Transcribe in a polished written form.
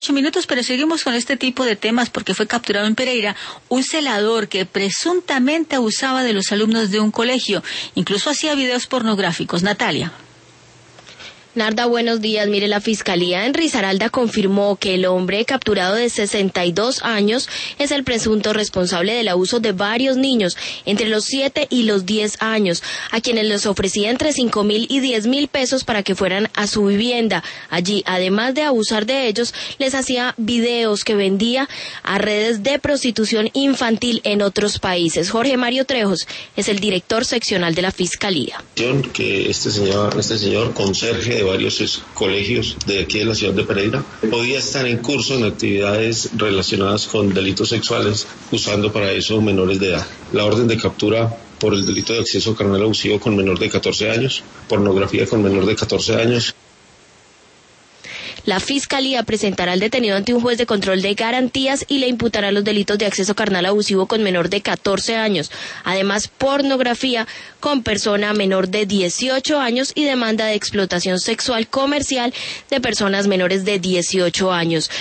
8 minutos, pero seguimos con este tipo de temas porque fue capturado en Pereira un celador que presuntamente abusaba de los alumnos de un colegio, incluso hacía videos pornográficos. Natalia. Narda, buenos días. Mire, la Fiscalía en Risaralda confirmó que el hombre capturado de 62 años es el presunto responsable del abuso de varios niños entre los 7 y los 10 años, a quienes les ofrecía entre 5.000 y 10.000 pesos para que fueran a su vivienda. Allí, además de abusar de ellos, les hacía videos que vendía a redes de prostitución infantil en otros países. Jorge Mario Trejos es el director seccional de la Fiscalía. Que este señor conserje de varios colegios de aquí de la ciudad de Pereira podía estar en curso en actividades relacionadas con delitos sexuales, usando para eso menores de edad. La orden de captura por el delito de acceso carnal abusivo con menor de 14 años, pornografía con menor de 14 años. La Fiscalía presentará al detenido ante un juez de control de garantías y le imputará los delitos de acceso carnal abusivo con menor de 14 años. Además, pornografía con persona menor de 18 años y demanda de explotación sexual comercial de personas menores de 18 años.